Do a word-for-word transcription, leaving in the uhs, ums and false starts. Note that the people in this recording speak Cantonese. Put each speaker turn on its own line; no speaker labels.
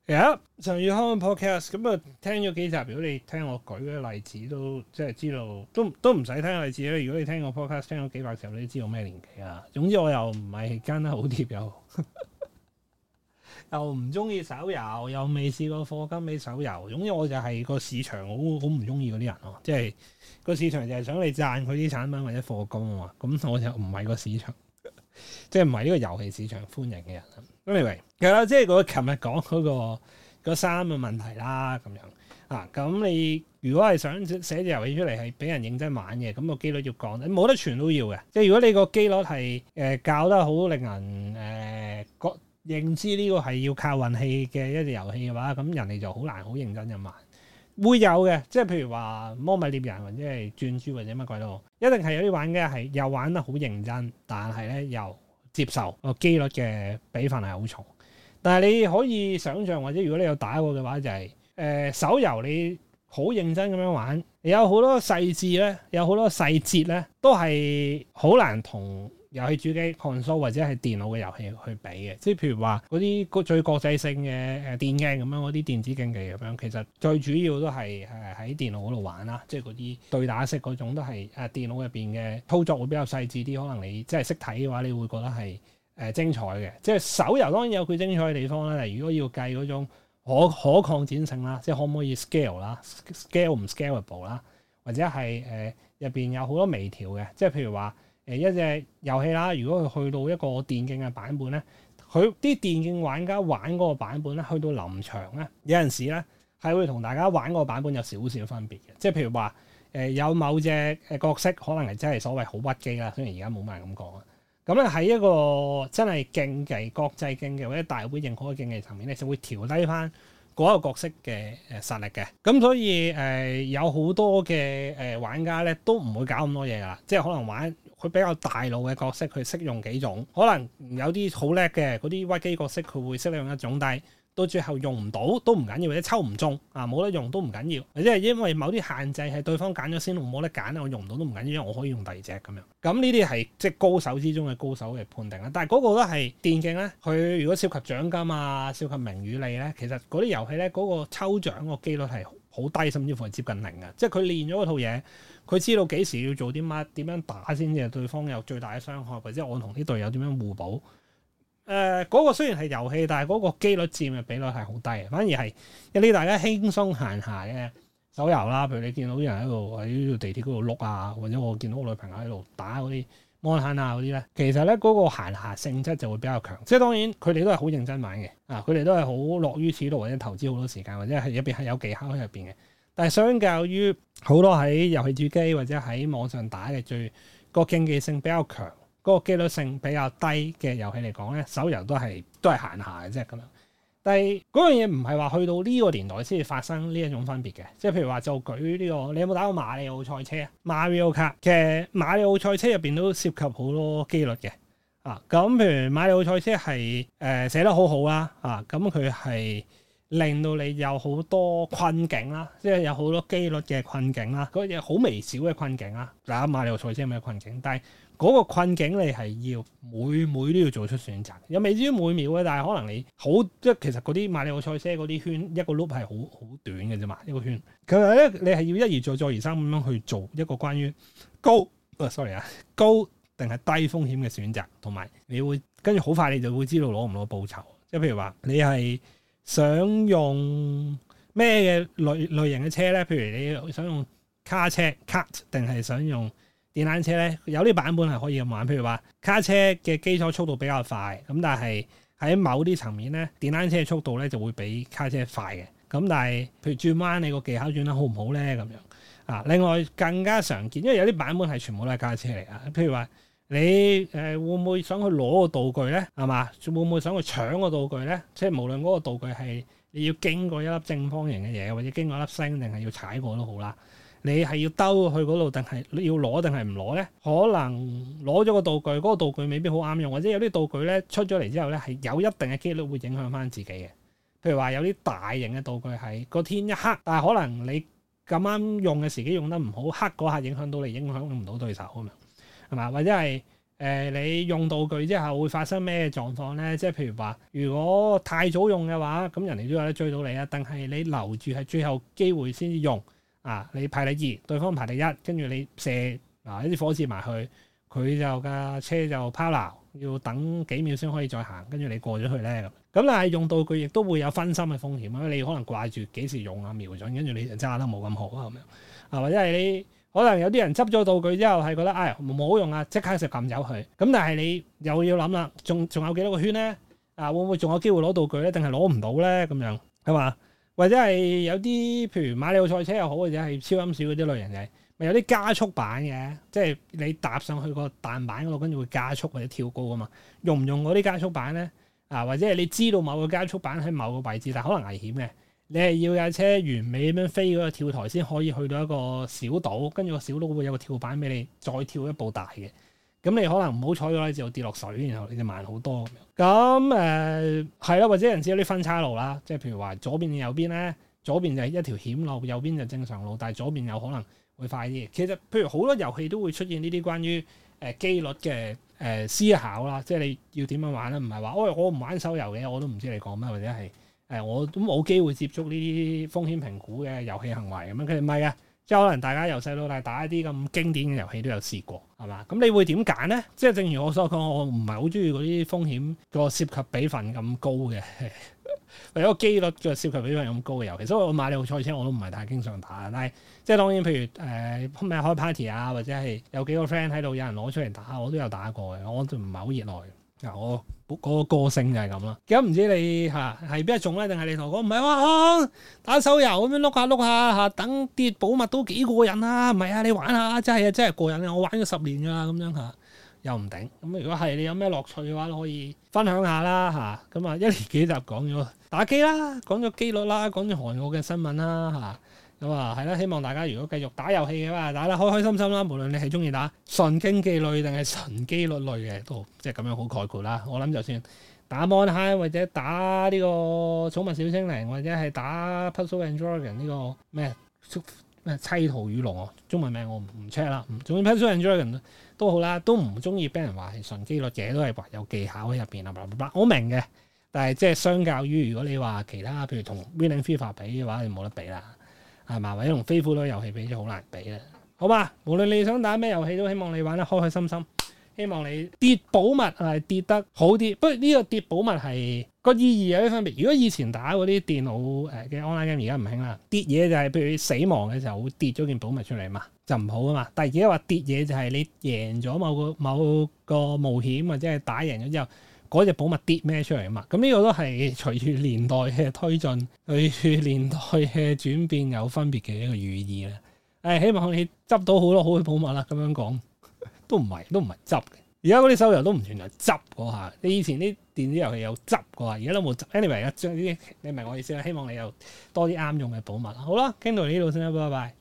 有、yeah, 陳宇康 podcast 咁啊，聽咗幾集，如果你聽我舉嘅例子都即係知道，都都唔使聽例子啦。如果你聽我 podcast 聽咗幾百集，你都知道咩年紀啊。總之我又唔係跟得好貼，又又唔中意手遊，又未試過課金俾手遊。總之我就係個市場好好唔中意嗰啲人咯，即係個市場就係想你讚佢啲產品或者課金啊嘛。咁我就唔係個市場，即係唔係呢個遊戲市場歡迎嘅人。anyway，其實即係我琴日講嗰個嗰三個問題啦，咁樣啊，咁你如果係想寫隻遊戲出嚟係俾人認真玩嘅，咁個機率要降，你冇得全都要嘅。即係如果你個機率係誒教得好，令人誒覺認知呢個係要靠運氣嘅一隻遊戲嘅話，咁人哋就好難好認真咁玩。會有嘅，即係譬如話魔物獵人或者係轉珠或者乜鬼都好，一定係有啲玩家係又玩得好認真，但係咧又接受個機率嘅比分係好重。但係你可以想象，或者如果你有打過嘅話，就係、是、誒、呃、手遊你好認真咁樣玩，你有好多細緻咧，有好多細節咧，都係好難同遊戲主機 console 或者係電腦嘅遊戲去比嘅。即係譬如話嗰啲最國際性嘅誒電競咁樣，嗰啲電子競技咁樣，其實最主要都係誒喺電腦嗰度玩啦。即係嗰啲對打式嗰種都係誒電腦入邊嘅操作會比較細緻啲。可能你即係識睇嘅話，你會覺得係誒精彩嘅。即係手遊當然有佢精彩嘅地方啦。例如果要計嗰種可可擴展性啦，即係可唔可以 scale 啦 ，scale 唔 scalable 啦，或者係誒入邊有好多微調嘅。即係譬如話誒一隻遊戲啦，如果佢去到一個電競嘅版本咧，佢啲電競玩家玩嗰個版本咧，去到臨場咧，有陣時咧係會同大家玩嗰個版本有少少分別嘅。即係譬如話誒、呃、有某隻誒角色可能係真係所謂好屈機啦，雖然而家冇乜人咁講啊。咁咧喺一個真係競技、國際競技或者大會認可嘅競技層面咧，就會調低翻嗰個角色嘅誒實力嘅。咁所以誒、呃、有好多嘅誒、呃、玩家咧都唔會搞咁多嘢噶，即係可能玩佢比較大路嘅角色，佢識用幾種，可能有啲好叻嘅嗰啲屈機角色，佢會識用一種，但係到最後用唔到都唔緊要，或者抽唔中啊冇得用都唔緊要，或者係因為某啲限制係對方揀咗先，我冇得揀，我用唔到都唔緊要，因為我可以用第二隻咁樣。咁呢啲係即係高手之中嘅高手嘅判定啦。但係嗰個都係電競咧，佢如果涉及獎金啊、涉及名與利咧，其實嗰啲遊戲咧嗰個抽獎個機率係好低，甚至乎係接近零嘅。即係佢練咗嗰套嘢，佢知道幾時要做啲乜，點樣打先至對方有最大嘅傷害，或者我同啲隊友點樣互補。誒嗰、呃那個雖然係遊戲，但係嗰個機率佔嘅比率係好低嘅，反而係一啲大家輕鬆閒暇嘅手遊啦。譬如你見到啲人喺度喺呢條地鐵嗰度碌啊，或者我見到我女朋友喺度打嗰啲 Monhun 啊嗰啲咧，其實咧嗰、那個閒暇性質就會比較強。即係當然佢哋都係好認真玩嘅，啊佢哋都係好樂於此度，或者投資好多時間，或者係入邊係有技巧喺入邊嘅。但係相較於好多喺遊戲主機或者喺網上打嘅最個競技性比較強，嗰個機率性比較低嘅遊戲嚟講咧，手遊都係都係閒暇嘅啫咁樣。但係嗰樣嘢唔係話去到呢個年代先至發生呢一種分別嘅。即係譬如話就舉呢、這個，你有冇打過馬里奧賽車啊 ？Mario Kart 嘅馬里奧賽車入邊都涉及好多機率嘅啊。咁譬如馬里奧賽車係誒、呃、寫得好好啦啊，咁佢係令到你有好多困境啦，即係有好多機率嘅困境啦，嗰嘢好微小嘅困境啦。嗱，馬里奧賽車有咩困境？但係嗰個困境你係要每每都要做出選擇，又未至於每秒嘅，但係可能你好即係其實嗰啲馬里奧賽車嗰啲圈一個 loop 係好好短嘅啫嘛，一個圈。其實咧你係要一而再再而三咁樣去做一個關於高啊 sorry 啊高定係低風險嘅選擇，同埋你會跟住好快你就會知道攞唔攞報酬。即係譬如話你係想用咩嘅類類型嘅車咧？譬如你想用卡車 kart 定係想用電單車咧？有啲版本係可以咁玩。譬如話卡車嘅基礎速度比較快，咁但係喺某啲層面咧，電單車嘅速度咧就會比卡車快嘅。咁但係譬如轉彎你個技巧轉得好唔好咧？咁樣啊，另外更加常見，因為有啲版本係全部都係卡車嚟啊。譬如話你誒、呃、會唔會想去攞個道具咧？係嘛？會唔會想去搶個道具咧？即係無論嗰個道具係你要經過一粒正方形嘅嘢，或者經過一粒星，定係要踩過都好啦。你係要兜去嗰度，定係要攞定係唔攞咧？可能攞咗個道具，嗰、嗰個道具未必好啱用，或者有啲道具咧出咗嚟之後咧係有一定嘅機率會影響翻自己嘅。譬如話有啲大型嘅道具係個天一黑，但係可能你咁啱用嘅時機用得唔好，黑嗰下影響到你，影響唔到對手啊嘛。係嘛？或者係誒、 呃、你用道具之後會發生咩狀況咧？即係譬如話，如果太早用嘅話，咁人哋都有得追到你啊。但係你留住係最後機會先至用啊，你排第二，對方排第一，跟住你射啊一啲火箭埋去，佢就架車就拋錨，要等幾秒先可以再行，跟住你過咗去咧咁。咁但係用道具亦都會有分心嘅風險，因為你可能掛住幾時用啊，瞄準，跟住你就揸得冇咁好啊咁樣啊，或者係你。可能有啲人執咗道具之後係覺得唉冇好用啊，即刻就撳走佢。咁但係你又要諗啦，仲仲有幾多個圈咧？啊，會唔會仲有機會攞道具咧？定係攞唔到咧？咁樣係嘛？或者係有啲譬如馬里奧賽車又好，或者係超音鼠嗰啲類型嘅，咪有啲加速板嘅，即係你搭上去個彈板嗰度，跟住會加速或者跳高啊嘛。用唔用嗰啲加速板咧？啊，或者係你知道某個加速板喺某個位置，但係可能危險嘅。你係要架車完美咁樣飛嗰個跳台先可以去到一個小島，跟住個小島會有個跳板俾你再跳一步大嘅。咁你可能唔好彩嘅話就跌落水，然後你就慢好多咁樣。咁誒係啦，或者人知有啲分岔路啦，即係譬如話左邊定右邊咧，左邊就係一條險路，右邊就正常路，但係左邊有可能會快啲。其實譬如好多遊戲都會出現呢啲關於誒機率嘅誒思考啦，即係你要點樣玩咧？唔係話，喂我唔玩手遊嘅，我都唔知你講乜，或者係。誒我都冇機會接觸呢啲風險評估嘅遊戲行為咁樣，佢哋唔係嘅，即係可能大家由細到大打一啲咁經典嘅遊戲都有試過，係嘛？咁你會點揀咧？即係正如我所講，我唔係好中意嗰啲風險個涉及比分咁高嘅，或者個機率嘅涉及比分咁高嘅遊戲，所以我馬里奧賽車我都唔係太經常打。但係即係當然，譬如誒咩、呃、開 party 啊，或者係有幾個 friend 喺度，有人攞出嚟打，我都有打過嘅，我都唔係好熱愛。嗱，我嗰個個性就係咁啦。咁唔知你嚇係邊一種咧？定係你同我講唔係話打手遊咁樣碌下碌下嚇，等跌寶物都幾過癮啊！唔係啊，你玩下真係啊，真係過癮啊！我玩咗十年㗎啦，咁樣嚇又唔頂。咁如果係你有咩樂趣嘅話，可以分享下啦嚇。咁啊，一連幾集講咗打機啦，講咗機率啦，講咗韓國嘅新聞啦嚇。咁啊，係啦，希望大家如果繼續打遊戲嘅話，打得開開心心啦。無論你係中意打純競技類定係純機率類嘅，都即係咁樣好概括啦。我諗就算打 Monhun 或者打呢個寵物小精靈，或者係打 Puzzle and Dragon 呢個咩咩妻圖與龍啊，中文名我唔 check 啦。總之 Puzzle and Dragon 都好啦，都唔中意俾人話係純機率嘅，都係話有技巧喺入邊啊。我明嘅，但係即係相較於如果你話其他，譬如同 Winning FIFA 比嘅話，你冇得比啦。係嘛？或者同飛虎類遊戲比就好難比啦。好吧，無論你想打咩遊戲，都希望你玩得開開心心。希望你跌寶物係跌得好啲。不過呢個跌寶物係個意義有啲分別。如果以前打嗰啲電腦誒嘅 online game，而家唔興啦。跌嘢就係譬如你死亡嘅時候會跌咗件寶物出嚟嘛，就唔好啊嘛。但係而家話跌嘢就係你贏咗某個某個冒險或者係打贏咗之後。嗰隻寶物跌咩出嚟啊嘛？咁呢個都係隨住年代嘅推進，隨住年代嘅轉變有分別嘅一個寓意咧。誒，希望你執到好多好嘅寶物啦。咁樣講都唔係，都唔係執嘅。而家嗰啲手遊都唔存在執嗰下。你以前啲電子遊戲有執嗰下，而家都冇執。anyway，將呢啲你明我意思啦。希望你有多啲啱用嘅寶物。好啦，傾到呢度先啦，拜拜。